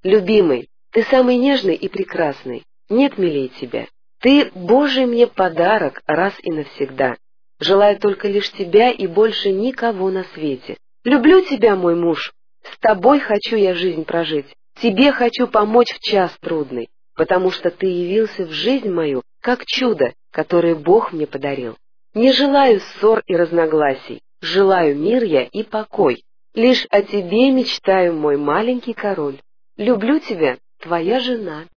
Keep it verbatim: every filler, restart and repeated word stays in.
Любимый, ты самый нежный и прекрасный, нет милей тебя. Ты Божий мне подарок раз и навсегда. Желаю только лишь тебя и больше никого на свете. Люблю тебя, мой муж, с тобой хочу я жизнь прожить, тебе хочу помочь в час трудный, потому что ты явился в жизнь мою, как чудо, которое Бог мне подарил. Не желаю ссор и разногласий, желаю мир я и покой. Лишь о тебе мечтаю, мой маленький король. Люблю тебя, твоя жена.